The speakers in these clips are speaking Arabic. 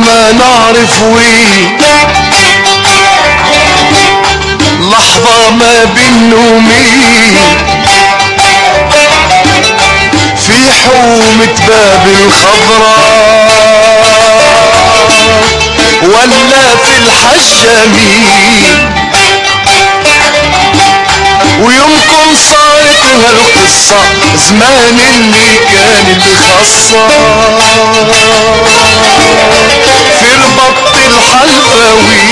ما نعرف وين لحظة ما بين نومين في حومة باب الخضراء ولا في الحجامين ويمكن صارت هالقصة زمان اللي كانت خاصة في البط الحلفاوي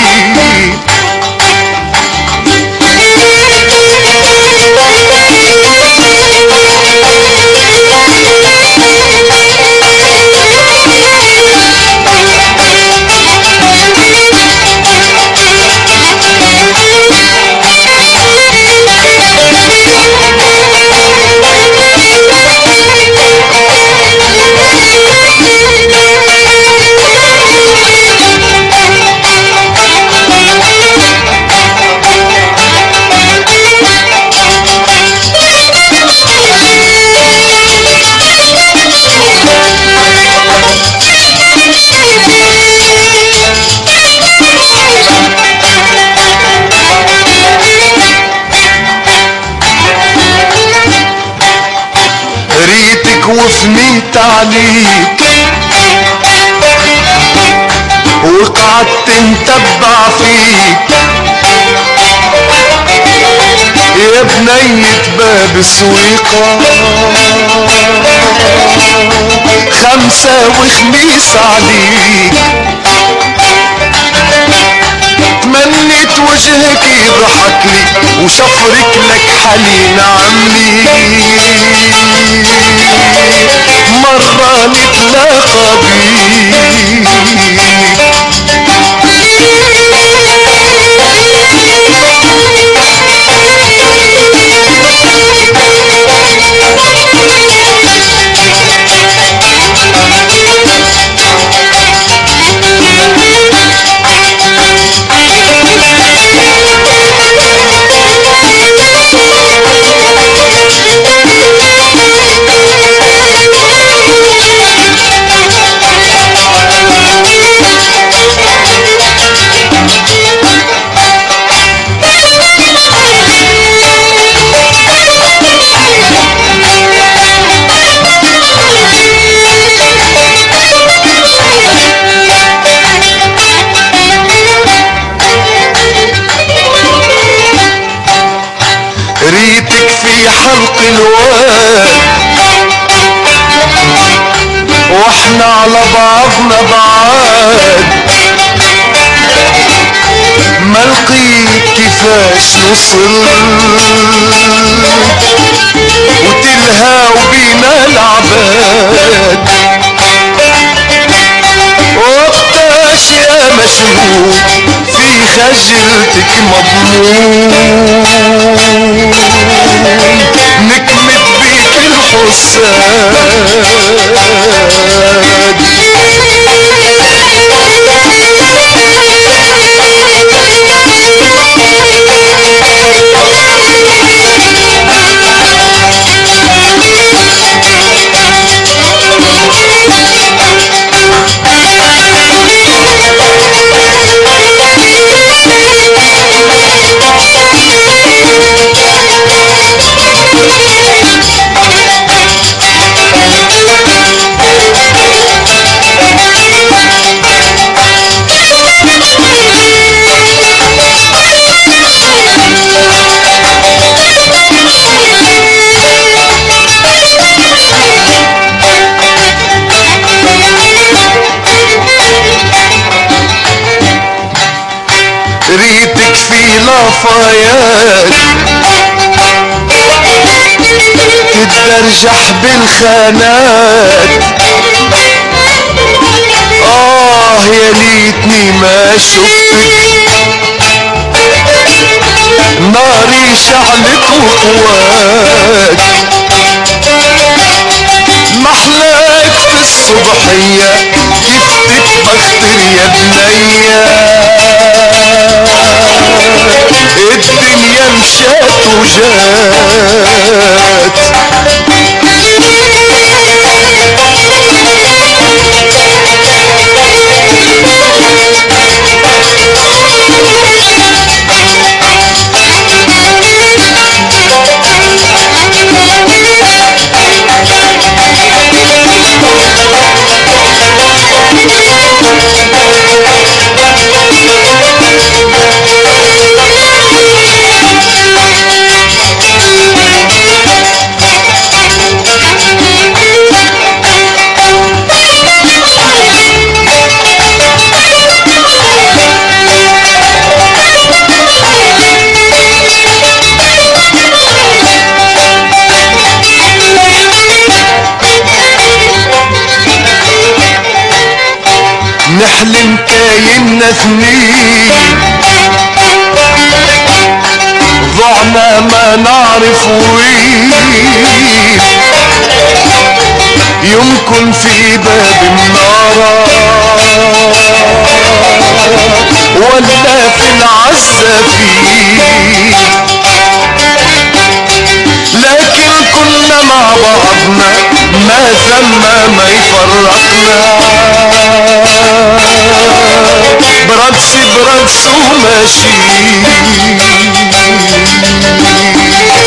وفنيت عليك وقعدت متبع فيك يا بنية باب السويقة 5 وخميس عليك تمنيت وجهك يضحك لي وشفرك لك حنين عملي مرة نتلاقى بيك ريتك في حلق الواد واحنا على بعضنا بعاد ما لقيت كيفاش نوصل وتلهى وبينا العباد وقتاش يا مشهود في خجلتك مضمون نكمت بيك الحساد ريتك في لافايات تتدرجح بالخانات يا ليتني ما شفتك ناري شعلت وقوات محلاك في الصبحية كيف تتبختر يا بنية الدنيا مشات وجات نحلم كايننا اثنين ضعنا ما نعرف وين يمكن في باب النار ولا في العزافين لكن كنا مع بعضنا ما ثم ما يفرقنا برقص وماشي